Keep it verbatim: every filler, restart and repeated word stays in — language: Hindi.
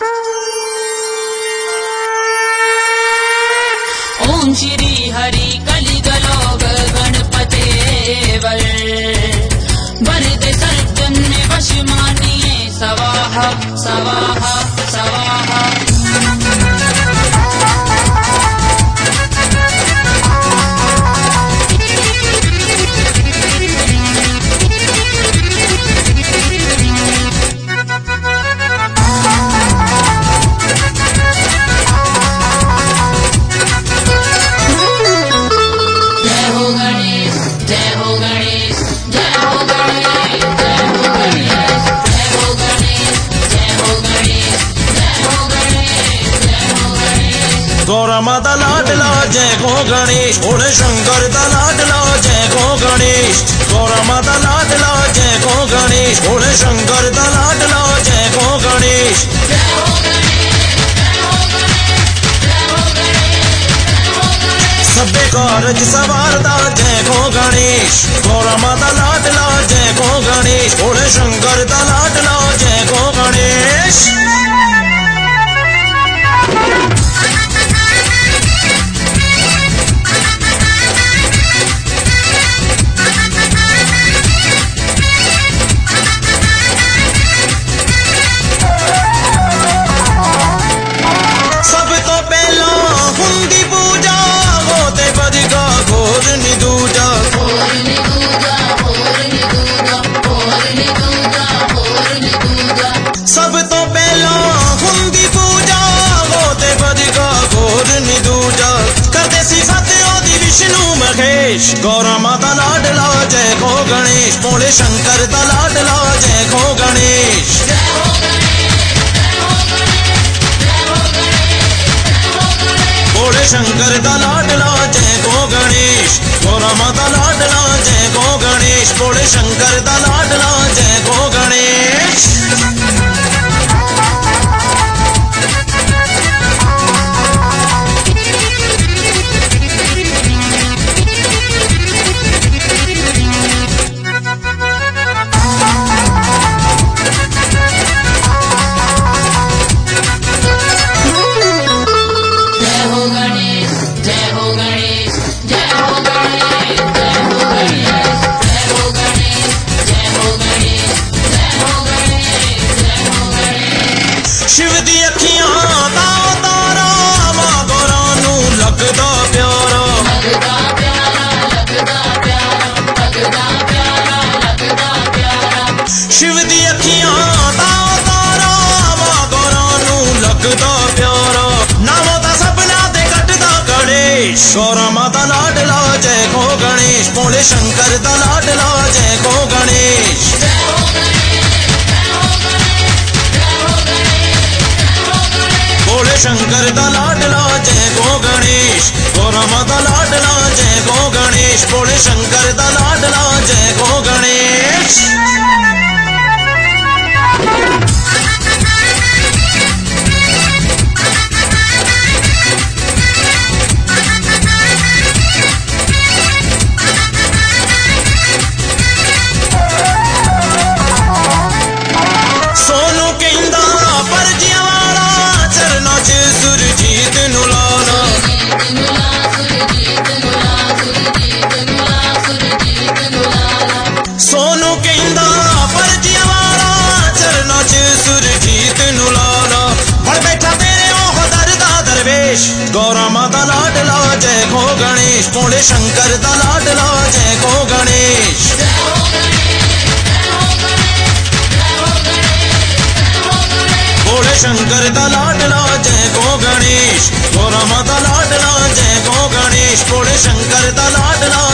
ओम श्री हरि कलिगलोग गणपते वर वरदे सर्वजन्मे वश मानिये स्वाहा स्वाहा स्वाहा। गौरा माता लाडला जय गो गणेश, भोले शंकर दा लाडला जय गो गणेश। गौरा माता लाडला जय गो गणेश, भोले शंकर दा लाडला जय गो गणेश। सबे कारज सवारदा जय गो गणेश। गौरा माता लाडला जय गो गणेश, भोले शंकर दा लाडला जय गो गणेश। सब तो पहला हुंदी पूजा होते बजगा घोर निदूजा, करते सिफत ओदी विष्णु महेश। गौरा माता लाडला जय गो गणेश, भोले शंकर दा लाडला जय गो गणेश। भोले शंकर दा लाडला जय गो गणेश। गौरा माता लाडला जय गो गणेश, भोले शंकर दा लाडला जय गो गणेश। शिव दी अखियां दा तारा मां गौरा नू लगदा प्यारा, लगदा प्यारा लगदा प्यारा लगदा प्यारा लगदा प्यारा। शिव दी अखियां दा तारा मां गौरा नू लगदा प्यारा, नामों दा सपना दे कटदा गणेश। गौरा माता लाडला जय गो गणेश, भोले शंकर दा लाडला जय गो गणेश। भोले शंकर दा लाडला जय गो गणेश। गौरा माता लाडला जय गो गणेश, भोले शंकर दा लाडला जय गो गणेश। सोनू कहंदा परजियां वाला चरना च सुरजीत नु लाना, सोनू कहंदा परजियां वाला चरना च सुरजीत नु लाना। बड़ बैठा तेरे ओह दर दा दरवेश। गौरा माता लाडला जय गो गणेश, भोले शंकर दा लाडला जय गो गणेश। भोले शंकर दा लाडला जय गो गणेश। गौरा माता लाडला जय गो गणेश, भोले शंकर दा लाडला